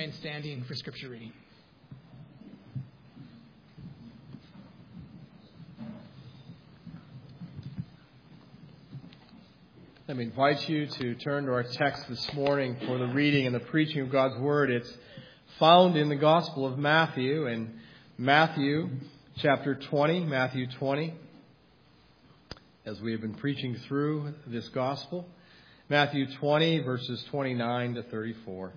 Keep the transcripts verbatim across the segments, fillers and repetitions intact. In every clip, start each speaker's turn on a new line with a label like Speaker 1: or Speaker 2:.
Speaker 1: remain standing for Scripture reading.
Speaker 2: Let me invite you to turn to our text this morning for the reading and the preaching of God's Word. It's found in the Gospel of Matthew, in Matthew chapter twenty, Matthew twenty, as we have been preaching through this Gospel. Matthew twenty, verses twenty-nine to thirty-four.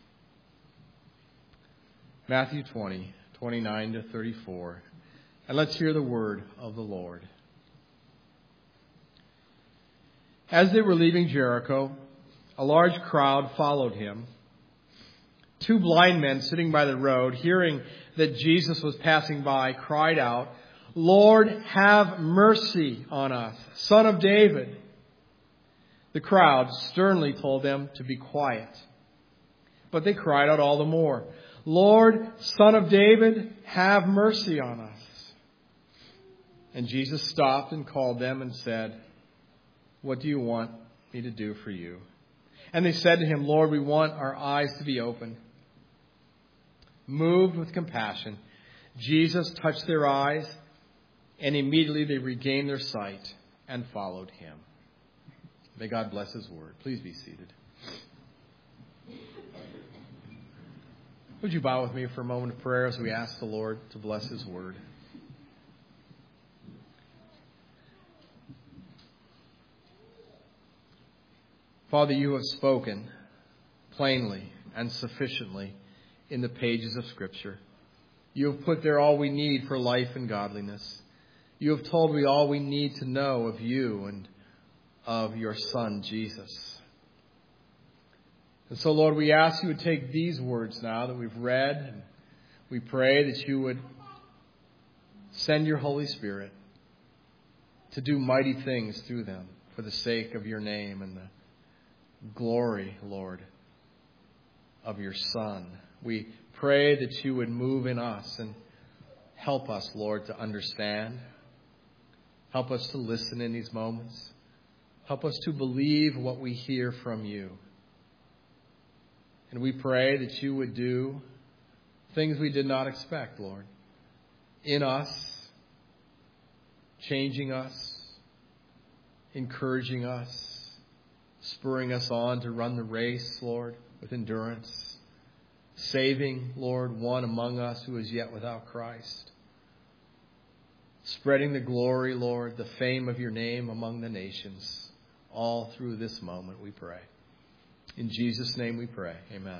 Speaker 2: Matthew twenty, twenty-nine to thirty-four. And let's hear the word of the Lord. As they were leaving Jericho, a large crowd followed him. Two blind men sitting by the road, hearing that Jesus was passing by, cried out, "Lord, have mercy on us, Son of David." The crowd sternly told them to be quiet. But they cried out all the more, "Lord, Son of David, have mercy on us." And Jesus stopped and called them and said, "What do you want me to do for you?" And they said to him, "Lord, we want our eyes to be opened." Moved with compassion, Jesus touched their eyes, and immediately they regained their sight and followed him. May God bless his word. Please be seated. Would you bow with me for a moment of prayer as we ask the Lord to bless his word? Father, you have spoken plainly and sufficiently in the pages of Scripture. You have put there all we need for life and godliness. You have told me all we need to know of you and of your Son, Jesus. And so, Lord, we ask you to take these words now that we've read, and we pray that you would send your Holy Spirit to do mighty things through them for the sake of your name and the glory, Lord, of your Son. We pray that you would move in us and help us, Lord, to understand. Help us to listen in these moments. Help us to believe what we hear from you. And we pray that you would do things we did not expect, Lord, in us, changing us, encouraging us, spurring us on to run the race, Lord, with endurance. Saving, Lord, one among us who is yet without Christ. Spreading the glory, Lord, the fame of your name among the nations. All through this moment, we pray. In Jesus' name we pray. Amen.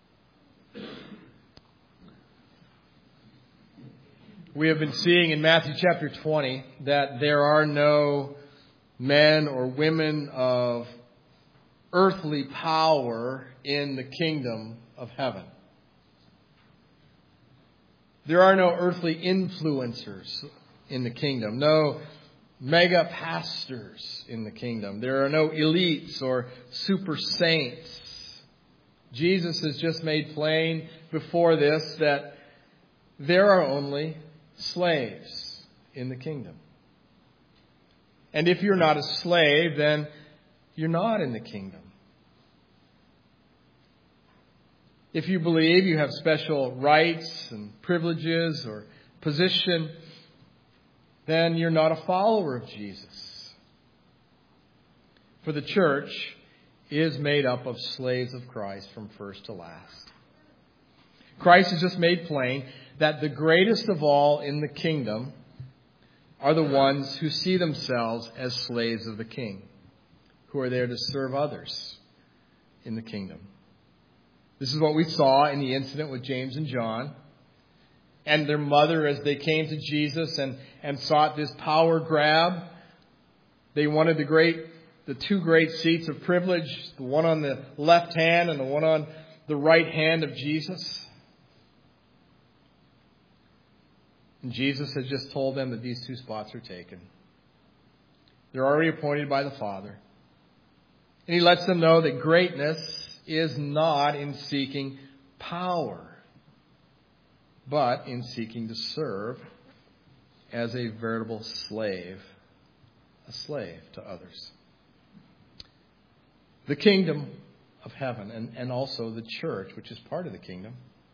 Speaker 2: We have been seeing in Matthew chapter twenty that there are no men or women of earthly power in the kingdom of heaven. There are no earthly influencers in the kingdom, no mega pastors in the kingdom. There are no elites or super saints. Jesus has just made plain before this that there are only slaves in the kingdom. And if you're not a slave, then you're not in the kingdom. If you believe you have special rights and privileges or position, then you're not a follower of Jesus. For the church is made up of slaves of Christ from first to last. Christ has just made plain that the greatest of all in the kingdom are the ones who see themselves as slaves of the King, who are there to serve others in the kingdom. This is what we saw in the incident with James and John and their mother as they came to Jesus and, and sought this power grab. They wanted the great, the two great seats of privilege, the one on the left hand and the one on the right hand of Jesus. And Jesus has just told them that these two spots are taken. They're already appointed by the Father. And he lets them know that greatness is not in seeking power, but in seeking to serve as a veritable slave, a slave to others. The kingdom of heaven, and, and also the church, which is part of the kingdom,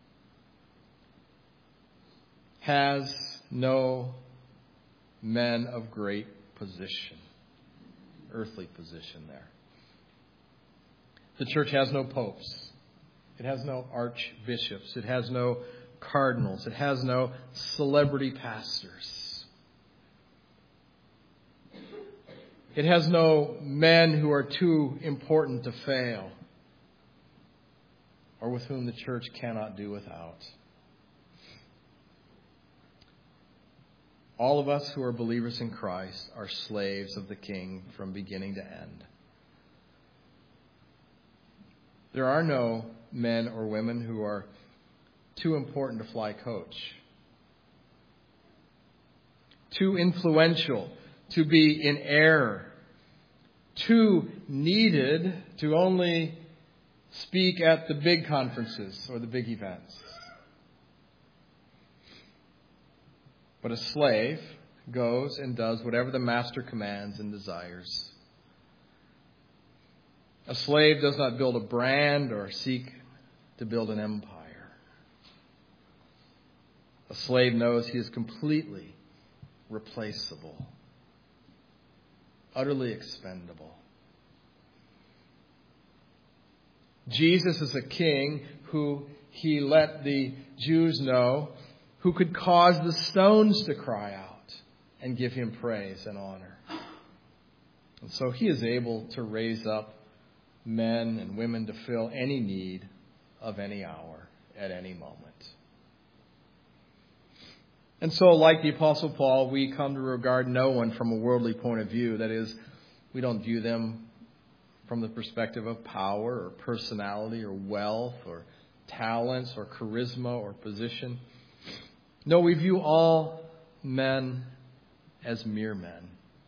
Speaker 2: has no men of great position, earthly position there. The church has no popes. It has no archbishops. It has no cardinals. It has no celebrity pastors. It has no men who are too important to fail or with whom the church cannot do without. All of us who are believers in Christ are slaves of the King from beginning to end. There are no men or women who are too important to fly coach, too influential to be in error, too needed to only speak at the big conferences or the big events. But a slave goes and does whatever the master commands and desires. A slave does not build a brand or seek to build an empire. A slave knows he is completely replaceable, utterly expendable. Jesus is a king who he let the Jews know who could cause the stones to cry out and give him praise and honor. And so he is able to raise up men and women to fill any need of any hour at any moment. And so, like the Apostle Paul, we come to regard no one from a worldly point of view. That is, we don't view them from the perspective of power or personality or wealth or talents or charisma or position. No, we view all men as mere men.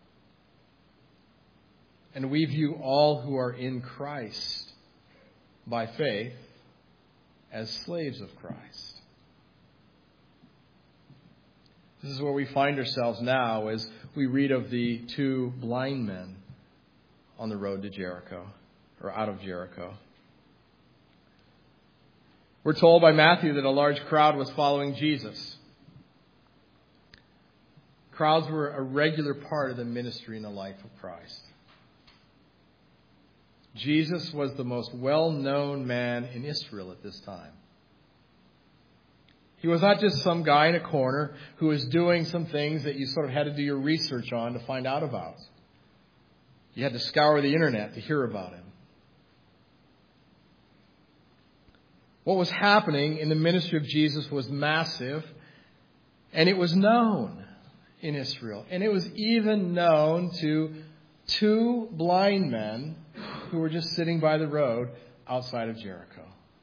Speaker 2: And we view all who are in Christ by faith as slaves of Christ. This is where we find ourselves now as we read of the two blind men on the road to Jericho, or out of Jericho. We're told by Matthew that a large crowd was following Jesus. Crowds were a regular part of the ministry and the life of Christ. Jesus was the most well-known man in Israel at this time. He was not just some guy in a corner who was doing some things that you sort of had to do your research on to find out about. You had to scour the internet to hear about him. What was happening in the ministry of Jesus was massive, and it was known in Israel. And it was even known to two blind men who were just sitting by the road outside of Jericho.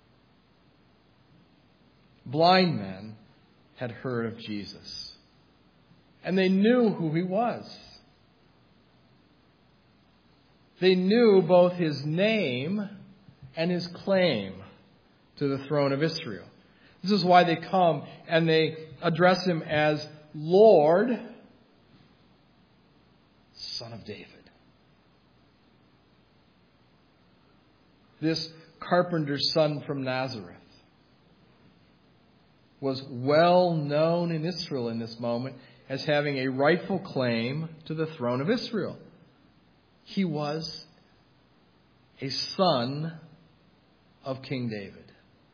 Speaker 2: Blind men had heard of Jesus, and they knew who he was. They knew both his name and his claim to the throne of Israel. This is why they come and they address him as Lord, Son of David. This carpenter's son from Nazareth was well known in Israel in this moment as having a rightful claim to the throne of Israel. He was a son of King David.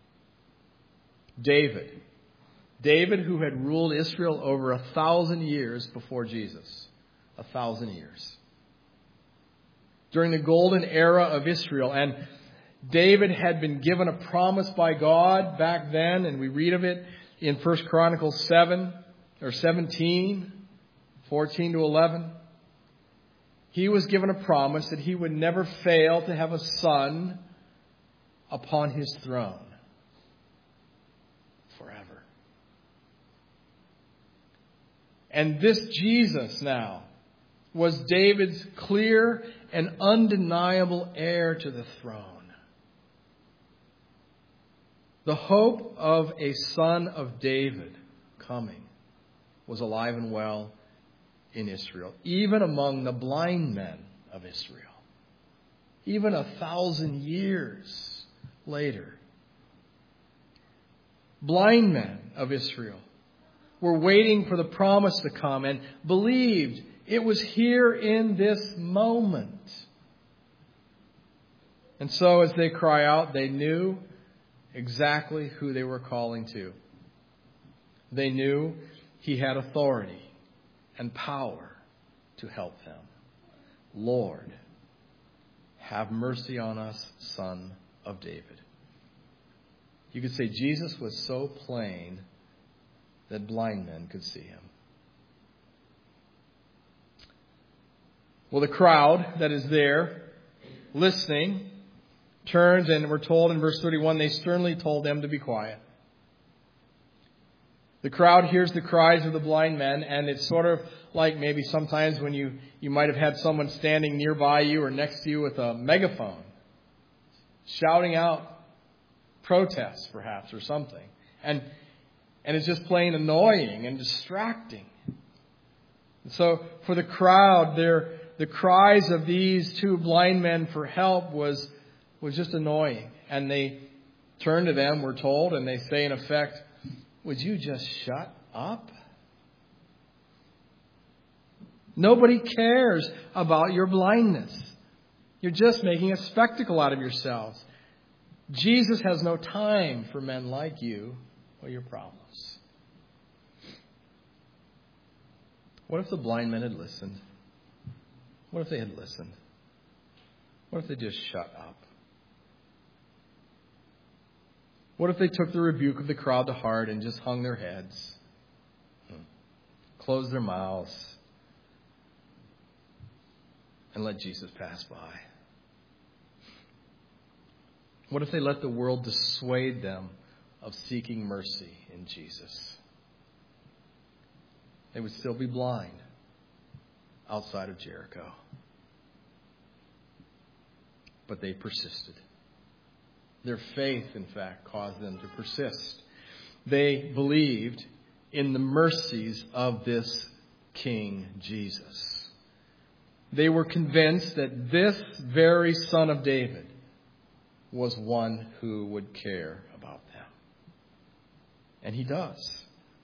Speaker 2: David. David, who had ruled Israel over a thousand years before Jesus. A thousand years. During the golden era of Israel. And David had been given a promise by God back then, and we read of it in First Chronicles seven or seventeen, fourteen to eleven. He was given a promise that he would never fail to have a son upon his throne forever. And this Jesus now was David's clear and undeniable heir to the throne. The hope of a son of David coming was alive and well in Israel, even among the blind men of Israel. even a thousand years later. Blind men of Israel were waiting for the promise to come and believed it was here in this moment. And so as they cry out, they knew exactly who they were calling to. They knew He had authority and power to help them. Lord, have mercy on us, Son of David. You could say Jesus was so plain that blind men could see Him. Well, the crowd that is there listening turns, and we're told in verse thirty-one, they sternly told them to be quiet. The crowd hears the cries of the blind men, and it's sort of like maybe sometimes when you, you might have had someone standing nearby you or next to you with a megaphone, shouting out protests perhaps or something. And and it's just plain annoying and distracting. So for the crowd, their the cries of these two blind men for help was was just annoying. And they turn to them, we're told, and they say in effect, would you just shut up? Nobody cares about your blindness. You're just making a spectacle out of yourselves. Jesus has no time for men like you or your problems. What if the blind men had listened? What if they had listened? What if they just shut up? What if they took the rebuke of the crowd to heart and just hung their heads, closed their mouths, and let Jesus pass by? What if they let the world dissuade them of seeking mercy in Jesus? They would still be blind outside of Jericho. But they persisted. Their faith, in fact, caused them to persist. They believed in the mercies of this King Jesus. They were convinced that this very Son of David was one who would care about them. And He does.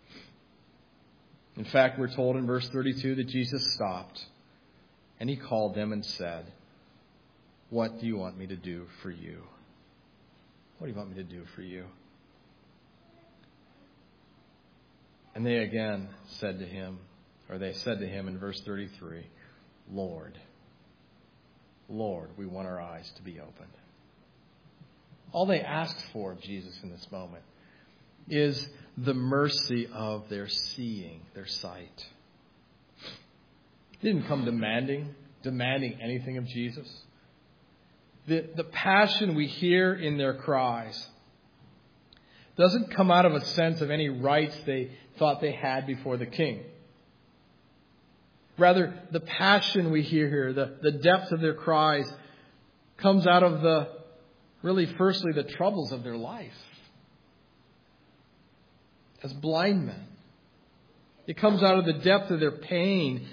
Speaker 2: In fact, we're told in verse thirty-two that Jesus stopped and He called them and said, "What do you want me to do for you?" What do you want me to do for you? And they again said to Him, or they said to Him in verse thirty-three, Lord, Lord, we want our eyes to be opened. All they asked for of Jesus in this moment is the mercy of their seeing, their sight. They didn't come demanding, demanding anything of Jesus. The, the passion we hear in their cries doesn't come out of a sense of any rights they thought they had before the King. Rather, the passion we hear here, the, the depth of their cries, comes out of the, really firstly, the troubles of their life. As blind men. It comes out of the depth of their pain,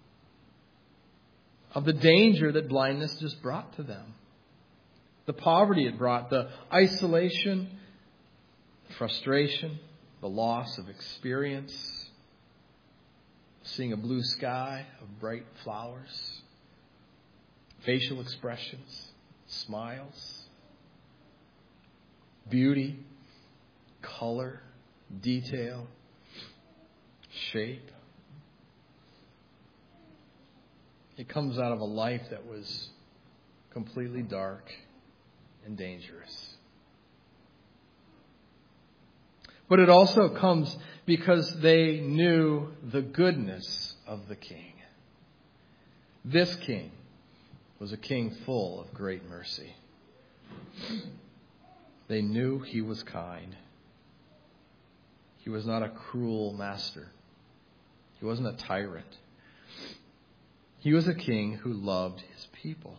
Speaker 2: of the danger that blindness just brought to them. The poverty it brought, the isolation, the frustration, the loss of experience, seeing a blue sky of bright flowers, facial expressions, smiles, beauty, color, detail, shape. It comes out of a life that was completely dark and dangerous. But it also comes because they knew the goodness of the King. This King was a King full of great mercy. They knew He was kind. He was not a cruel master. He wasn't a tyrant. He was a King who loved His people.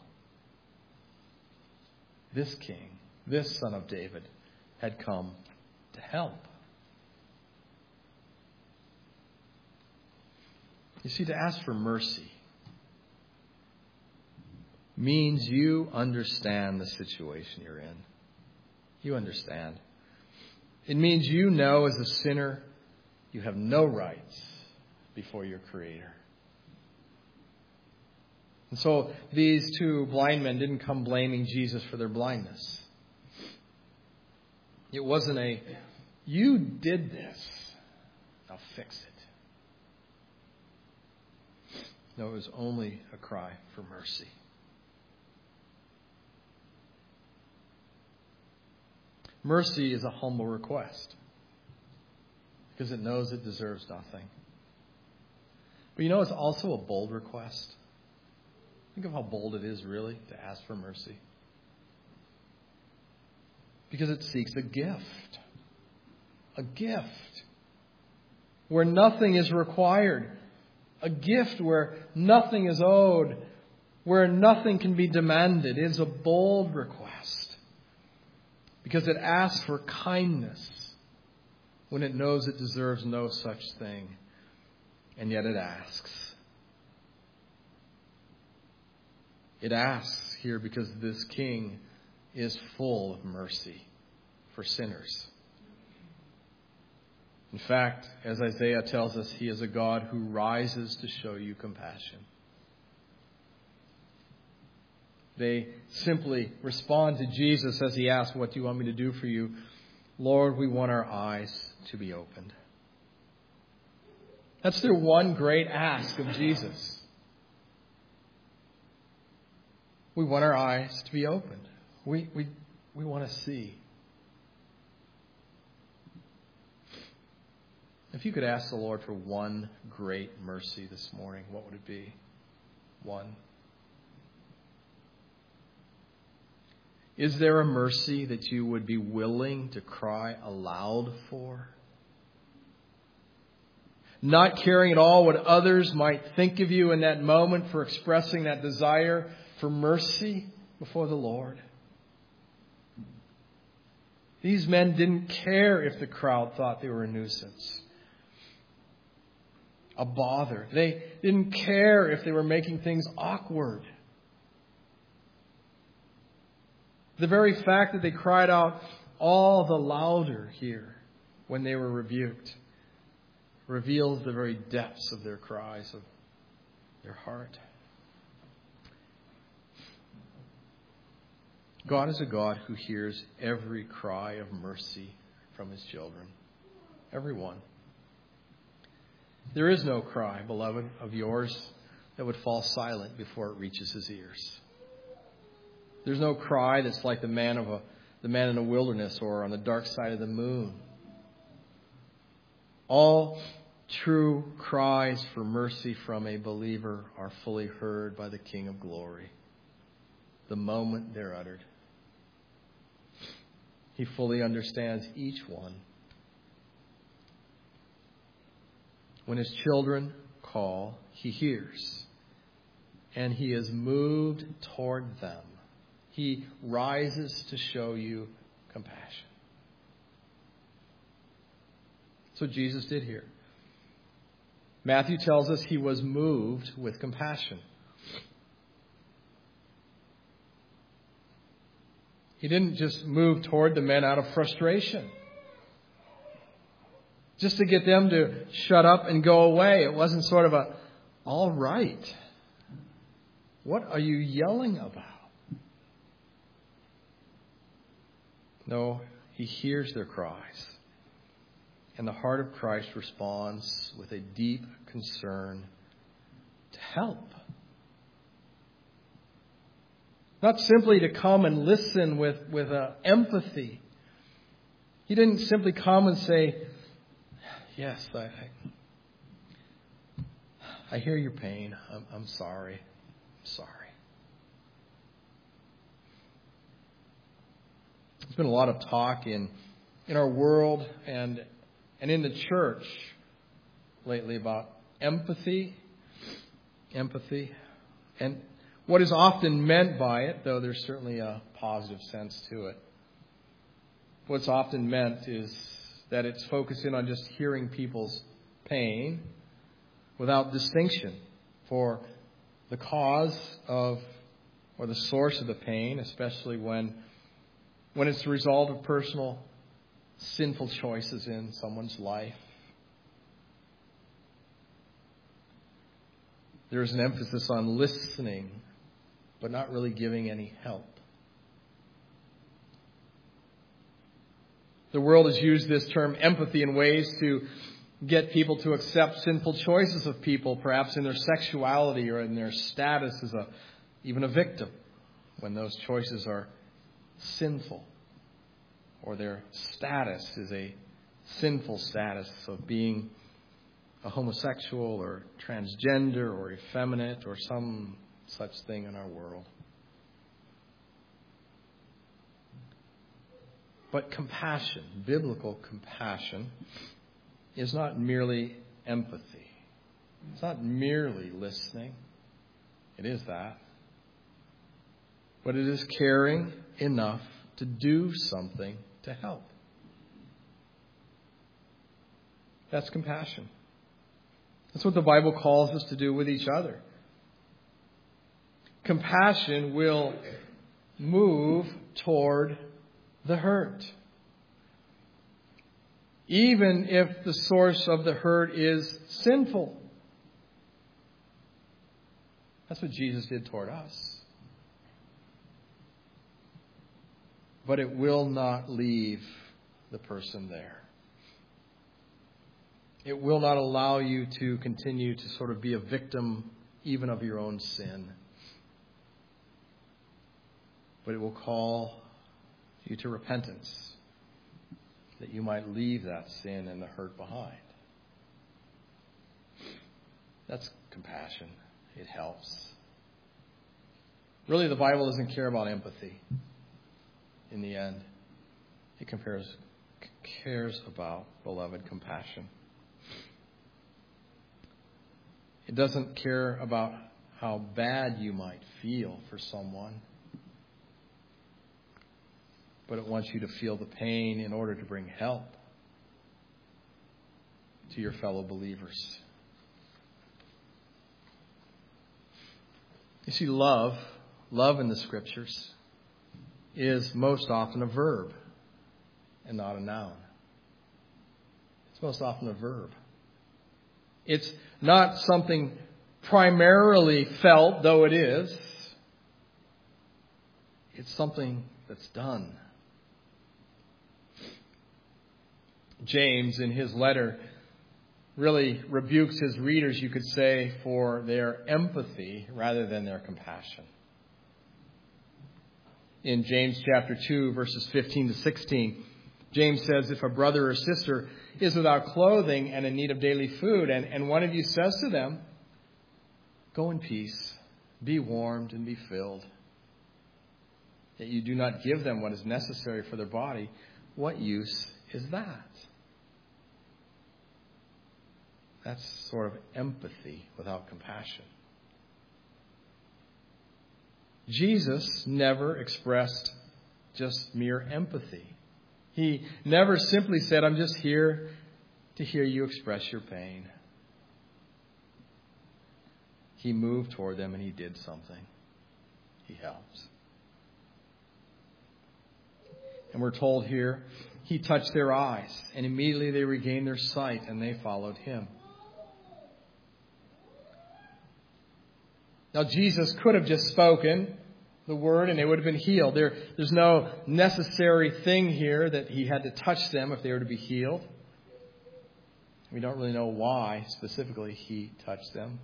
Speaker 2: This King, this Son of David, had come to help. You see, to ask for mercy means you understand the situation you're in. You understand. It means you know as a sinner you have no rights before your Creator. And so these two blind men didn't come blaming Jesus for their blindness. It wasn't a, you did this, now fix it. No, it was only a cry for mercy. Mercy is a humble request because it knows it deserves nothing. But you know, it's also a bold request. Think of how bold it is, really, to ask for mercy. Because it seeks a gift. A gift where nothing is required. A gift where nothing is owed. Where nothing can be demanded. It is a bold request. Because it asks for kindness when it knows it deserves no such thing. And yet it asks. It asks here because this king is full of mercy for sinners. In fact, as Isaiah tells us, he is a God who rises to show you compassion. They simply respond to Jesus as he asks, what do you want me to do for you? Lord, we want our eyes to be opened. That's their one great ask of Jesus. We want our eyes to be opened. We, we, we want to see. If you could ask the Lord for one great mercy this morning, what would it be? One. Is there a mercy that you would be willing to cry aloud for? Not caring at all what others might think of you in that moment for expressing that desire for mercy before the Lord. These men didn't care if the crowd thought they were a nuisance, a bother. They didn't care if they were making things awkward. The very fact that they cried out all the louder here when they were rebuked reveals the very depths of their cries, of their heart. God is a God who hears every cry of mercy from his children. Every one. There is no cry, beloved, of yours that would fall silent before it reaches his ears. There's no cry that's like the man of a the man in the wilderness or on the dark side of the moon. All true cries for mercy from a believer are fully heard by the King of Glory the moment they're uttered. He fully understands each one. When his children call, he hears, and he is moved toward them. He rises to show you compassion. So Jesus did here. Matthew tells us he was moved with compassion. He didn't just move toward the men out of frustration, just to get them to shut up and go away. It wasn't sort of a, all right, what are you yelling about? No, he hears their cries. And the heart of Christ responds with a deep concern to help. Not simply to come and listen with, with uh, empathy. He didn't simply come and say, yes, I, I, I hear your pain. I'm, I'm sorry. I'm sorry. There's been a lot of talk in, in our world and and in the church lately about empathy. Empathy. And what is often meant by it, though there's certainly a positive sense to it, what's often meant is that it's focusing on just hearing people's pain without distinction for the cause of or the source of the pain, especially when, when it's the result of personal sinful choices in someone's life. There's an emphasis on listening, but not really giving any help. The world has used this term empathy in ways to get people to accept sinful choices of people, perhaps in their sexuality or in their status as a even a victim, when those choices are sinful, or their status is a sinful status of being a homosexual or transgender or effeminate or some such thing in our world. But compassion, biblical compassion, is not merely empathy. It's not merely listening. It is that. But it is caring enough to do something to help. That's compassion. That's what the Bible calls us to do with each other. Compassion will move toward the hurt, even if the source of the hurt is sinful. That's what Jesus did toward us. But it will not leave the person there. It will not allow you to continue to sort of be a victim even of your own sin. But it will call you to repentance, that you might leave that sin and the hurt behind. That's compassion. It helps. Really, the Bible doesn't care about empathy in the end. It compares, cares about, beloved, compassion. It doesn't care about how bad you might feel for someone, but it wants you to feel the pain in order to bring help to your fellow believers. You see, love, love in the Scriptures is most often a verb and not a noun. It's most often a verb. It's not something primarily felt, though it is. It's something that's done. James, in his letter, really rebukes his readers, you could say, for their empathy rather than their compassion. In James chapter two, verses fifteen to sixteen, James says, if a brother or sister is without clothing and in need of daily food, and, and one of you says to them, go in peace, be warmed and be filled, yet you do not give them what is necessary for their body, what use is that? That's sort of empathy without compassion. Jesus never expressed just mere empathy. He never simply said, I'm just here to hear you express your pain. He moved toward them and he did something. He helped. And we're told here, he touched their eyes, and immediately they regained their sight and they followed him. Now, Jesus could have just spoken the word and they would have been healed. There, there's no necessary thing here that he had to touch them if they were to be healed. We don't really know why specifically he touched them.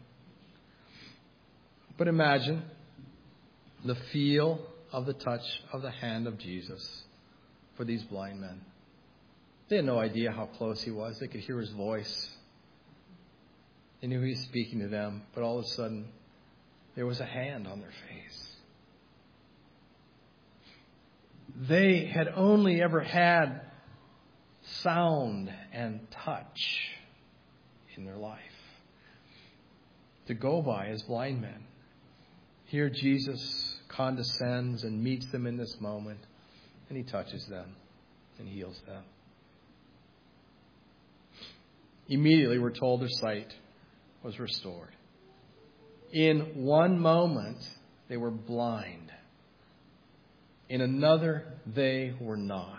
Speaker 2: But imagine the feel of the touch of the hand of Jesus for these blind men. They had no idea how close he was. They could hear his voice. They knew he was speaking to them, but all of a sudden, there was a hand on their face. They had only ever had sound and touch in their life to go by as blind men. Here Jesus condescends and meets them in this moment, and he touches them and heals them. Immediately, we're told their sight was restored. In one moment, they were blind. In another, they were not.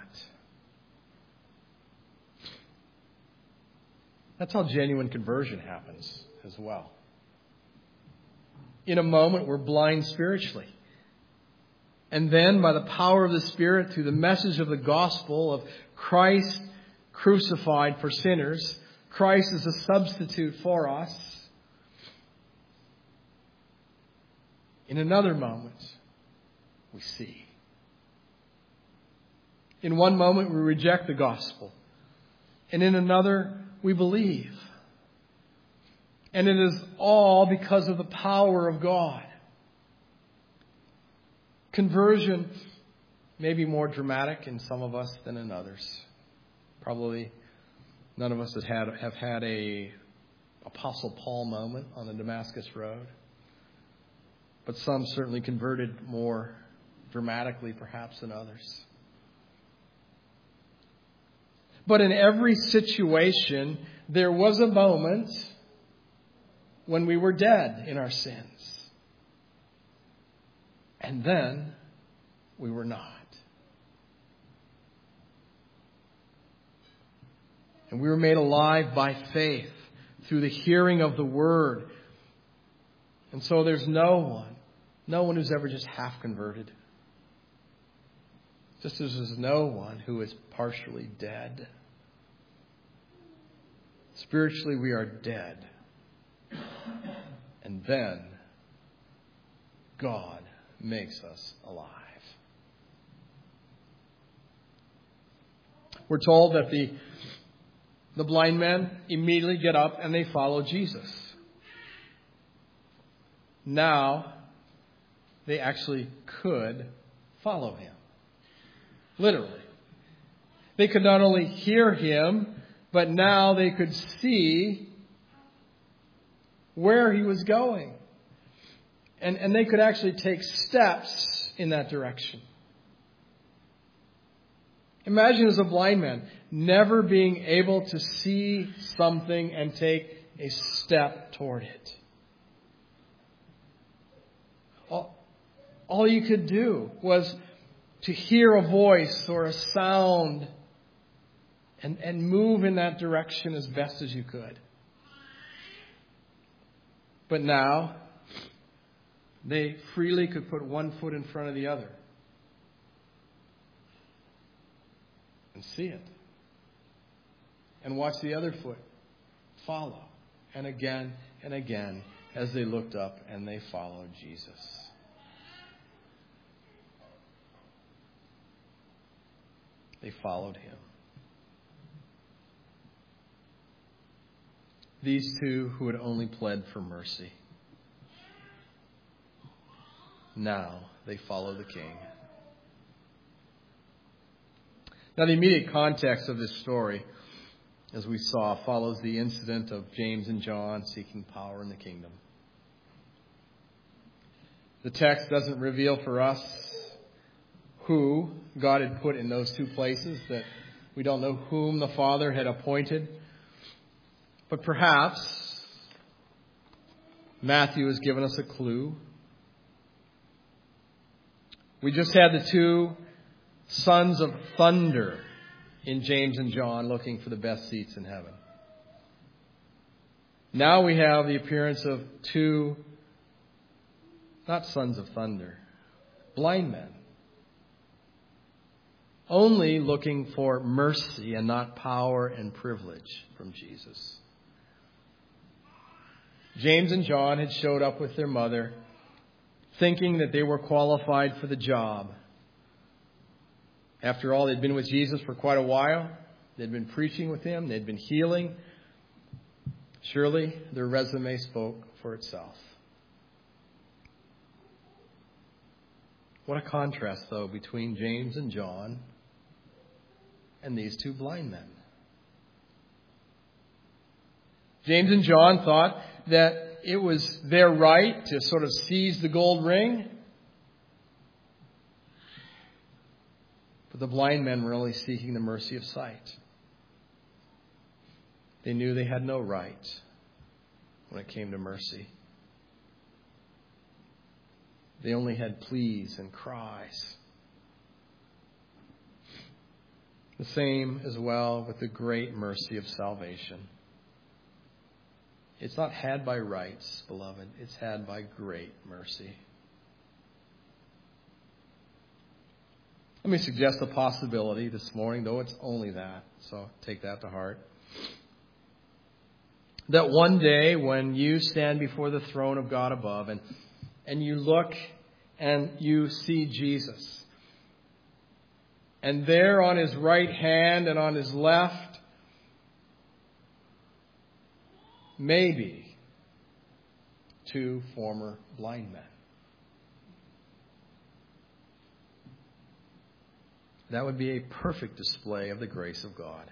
Speaker 2: That's how genuine conversion happens as well. In a moment, we're blind spiritually. And then, by the power of the Spirit, through the message of the gospel of Christ crucified for sinners, Christ is a substitute for us. In another moment, we see. In one moment, we reject the gospel. And in another, we believe. And it is all because of the power of God. Conversion may be more dramatic in some of us than in others. Probably none of us have had, have had a Apostle Paul moment on the Damascus Road. But some certainly converted more dramatically perhaps than others. But in every situation, there was a moment when we were dead in our sins. And then we were not. And we were made alive by faith through the hearing of the Word. And so there's no one, no one who's ever just half converted. Just as there's no one who is partially dead. Spiritually, we are dead. And then God makes us alive. We're told that the, the blind men immediately get up and they follow Jesus. Now, they actually could follow him. Literally. They could not only hear him, but now they could see where he was going. And, and they could actually take steps in that direction. Imagine as a blind man never being able to see something and take a step toward it. All, all you could do was to hear a voice or a sound and, and move in that direction as best as you could. But now, they freely could put one foot in front of the other and see it. And watch the other foot follow. And again and again as they looked up and they followed Jesus. They followed him. These two who had only pled for mercy. Now they follow the King. Now the immediate context of this story, as we saw, follows the incident of James and John seeking power in the kingdom. The text doesn't reveal for us who God had put in those two places, that we don't know whom the Father had appointed. But perhaps Matthew has given us a clue. We just had the two sons of thunder in James and John looking for the best seats in heaven. Now we have the appearance of two, not sons of thunder, blind men. Only looking for mercy and not power and privilege from Jesus. James and John had showed up with their mother, thinking that they were qualified for the job. After all, they'd been with Jesus for quite a while. They'd been preaching with him. They'd been healing. Surely their resume spoke for itself. What a contrast, though, between James and John and these two blind men. James and John thought that it was their right to sort of seize the gold ring. But the blind men were only seeking the mercy of sight. They knew they had no right when it came to mercy. They only had pleas and cries. The same as well with the great mercy of salvation. It's not had by rights, beloved. It's had by great mercy. Let me suggest a possibility this morning, though it's only that, so take that to heart. That one day when you stand before the throne of God above and, and you look and you see Jesus, and there on his right hand and on his left, maybe two former blind men. That would be a perfect display of the grace of God.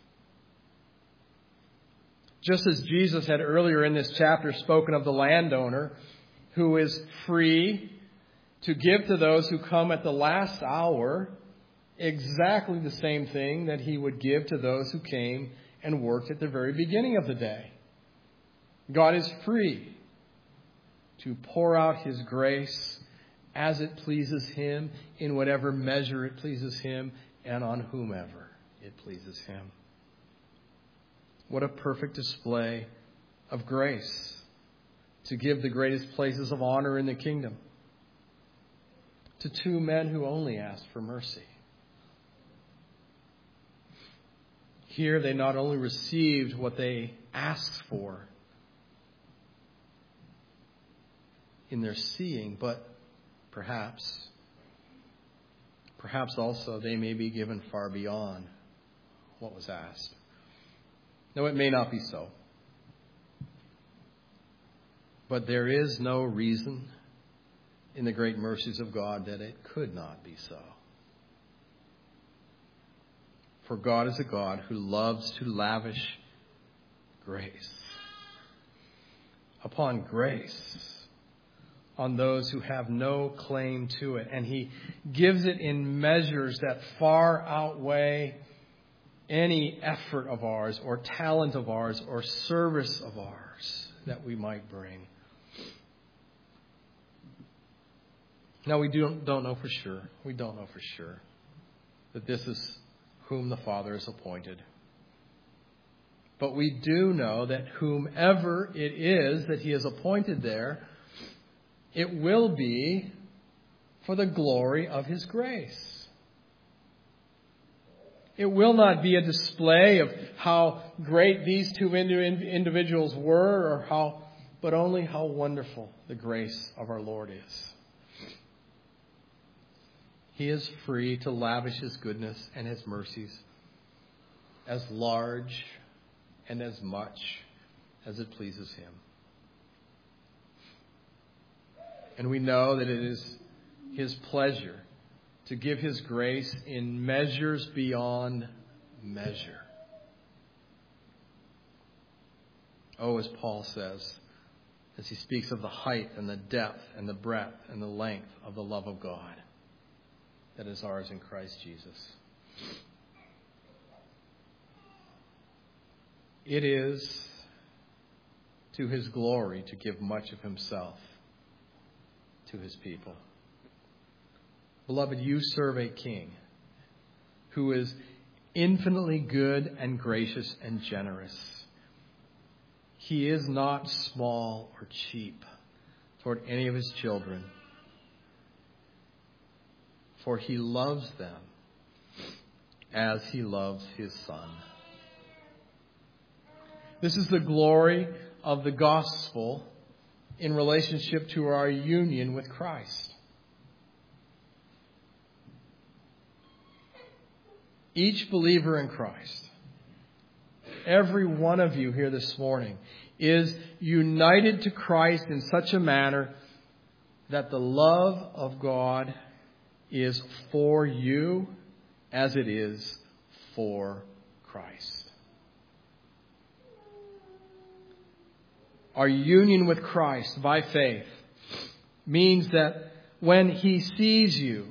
Speaker 2: Just as Jesus had earlier in this chapter spoken of the landowner who is free to give to those who come at the last hour exactly the same thing that he would give to those who came and worked at the very beginning of the day. God is free to pour out his grace as it pleases him, in whatever measure it pleases him, and on whomever it pleases him. What a perfect display of grace to give the greatest places of honor in the kingdom to two men who only asked for mercy. Here they not only received what they asked for in their seeing, but perhaps, perhaps also they may be given far beyond what was asked. No, it may not be so. But there is no reason in the great mercies of God that it could not be so. For God is a God who loves to lavish grace upon grace on those who have no claim to it. And he gives it in measures that far outweigh any effort of ours or talent of ours or service of ours that we might bring. Now, we don't, don't know for sure. We don't know for sure that this is whom the Father has appointed. But we do know that whomever it is that he has appointed there, it will be for the glory of his grace. It will not be a display of how great these two individuals were, or how, but only how wonderful the grace of our Lord is. He is free to lavish his goodness and his mercies as large and as much as it pleases him. And we know that it is his pleasure to give his grace in measures beyond measure. Oh, as Paul says, as he speaks of the height and the depth and the breadth and the length of the love of God that is ours in Christ Jesus. It is to his glory to give much of himself to his people. Beloved, you serve a king who is infinitely good and gracious and generous. He is not small or cheap toward any of his children, for he loves them as he loves his Son. This is the glory of the gospel in relationship to our union with Christ. Each believer in Christ, every one of you here this morning, is united to Christ in such a manner that the love of God is for you as it is for Christ. Our union with Christ by faith means that when he sees you,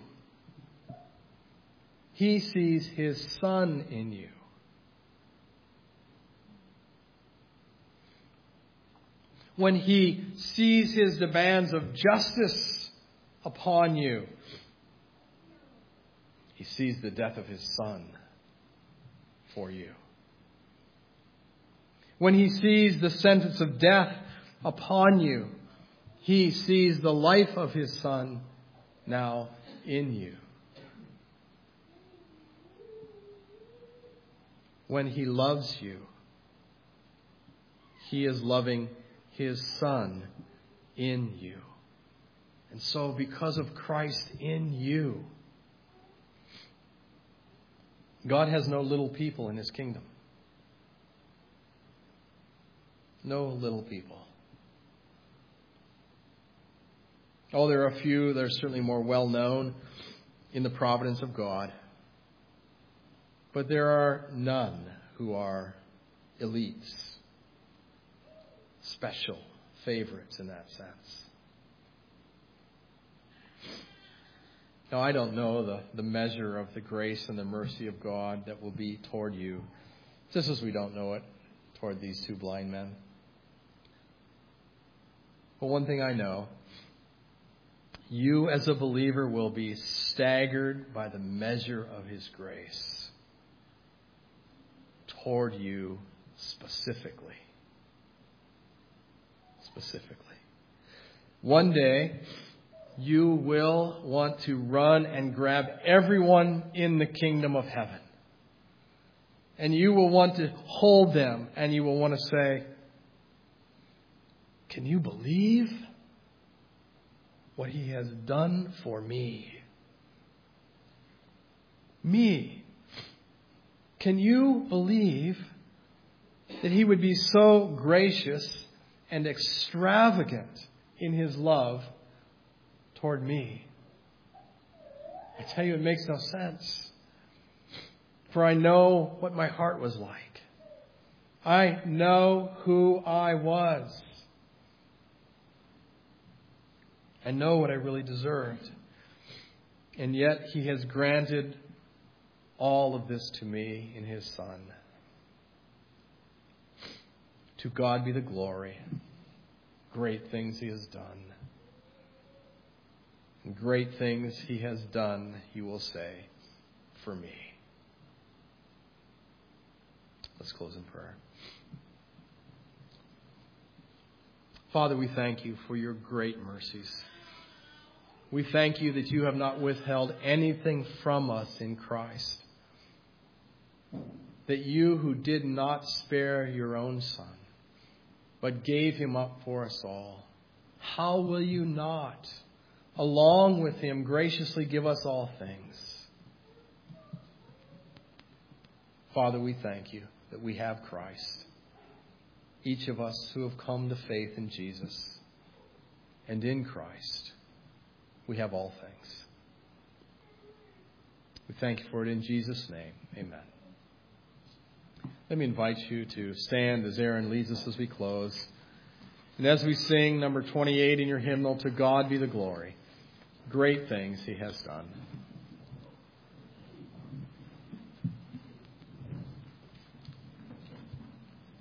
Speaker 2: he sees his Son in you. When he sees his demands of justice upon you. He sees the death of his Son for you. When he sees the sentence of death upon you, he sees the life of his Son now in you. When he loves you, he is loving his Son in you. And so because of Christ in you, God has no little people in his kingdom. No little people. Oh, there are a few that are certainly more well known in the providence of God. But there are none who are elites, special favorites in that sense. Now, I don't know the, the measure of the grace and the mercy of God that will be toward you, just as we don't know it toward these two blind men. But one thing I know, you as a believer will be staggered by the measure of his grace toward you specifically. Specifically. One day, you will want to run and grab everyone in the kingdom of heaven. And you will want to hold them and you will want to say, can you believe what he has done for me? Me. Can you believe that he would be so gracious and extravagant in his love toward me? I tell you, it makes no sense. For I know what my heart was like. I know who I was. I know what I really deserved. And yet he has granted all of this to me in his Son. To God be the glory. Great things he has done. And great things he has done, you will say, for me. Let's close in prayer. Father, we thank you for your great mercies. We thank you that you have not withheld anything from us in Christ. That you who did not spare your own Son, but gave him up for us all, how will you not, along with him, graciously give us all things? Father, we thank you that we have Christ. Each of us who have come to faith in Jesus and in Christ, we have all things. We thank you for it in Jesus' name. Amen. Let me invite you to stand as Aaron leads us as we close. And as we sing number twenty-eight in your hymnal, To God Be the Glory, great things he has done.